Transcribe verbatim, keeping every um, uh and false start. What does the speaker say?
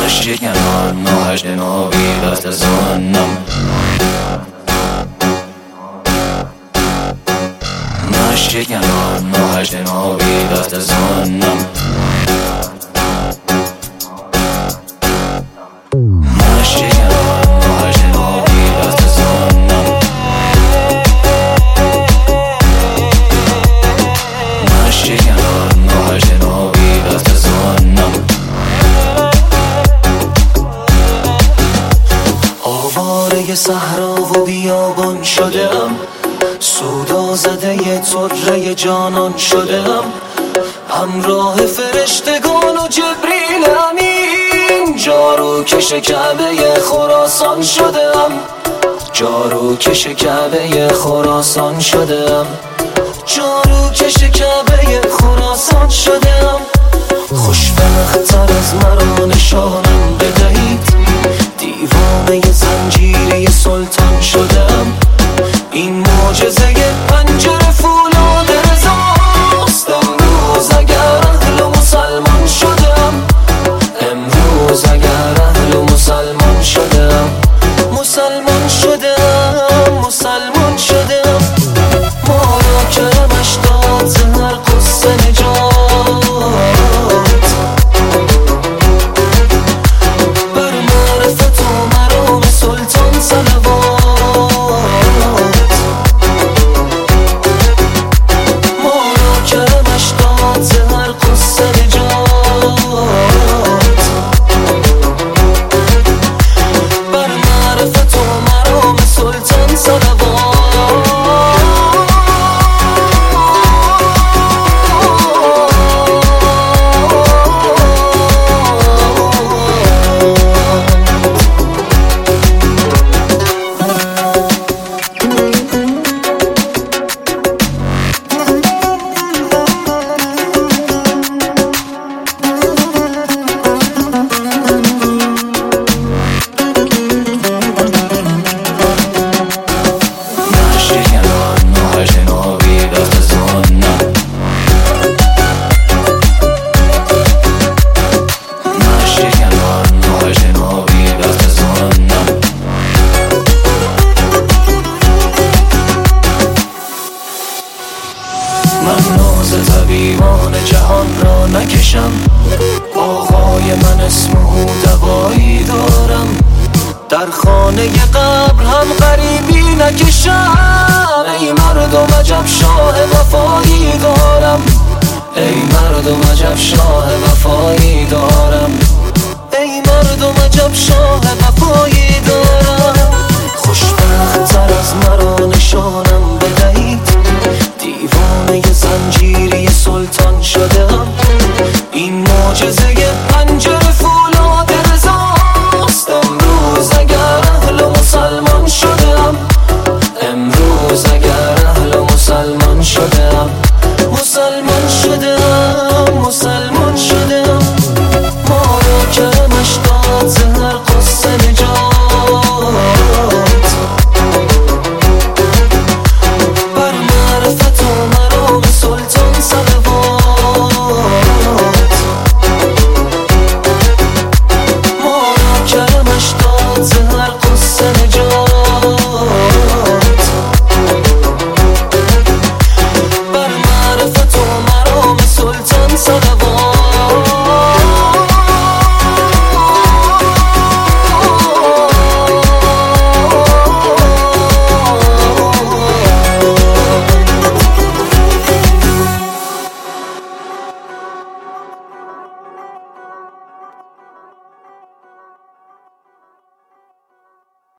شکنان نهشت نابیدت زنم شکنان نهشت نابیدت زنم آواره صحرا و بیابان شدم، سودا زده ی طره جانان شدم، همراه فرشتگان و جبریل امین، جارو کش کعبه خراسان شدم، جارو کش کعبه خراسان شدم، جارو کش کعبه خراسان شدم. خوشبخت‌تر از مرا نشانم بدهید، دیوانه زنجیری سلطان شدم، این معجزه پنجره فولاد رضاست. امروز اگر اهل و مسلمان شدم، امروز اگر اهل و مسلمان شدم، مسلمان شدم، مسلمان شدم. ما را کرمش داد ز هر قصه نجات، بر معرفت و مرام سلطان صلوات. من ناز طبیبان جهان را نکشم، آقای من اسمه دوایی دارم، در خانه قبر هم غریبی نکشم. ای مردم عجب شاه وفایی دارم، ای مردم عجب شاه وفایی دارم، ای مردم عجب شاه وفایی دارم. خوشبخت‌تر از مرا نشانم بدهید، دیوانه زنجیری سلطان شدم، این معجزه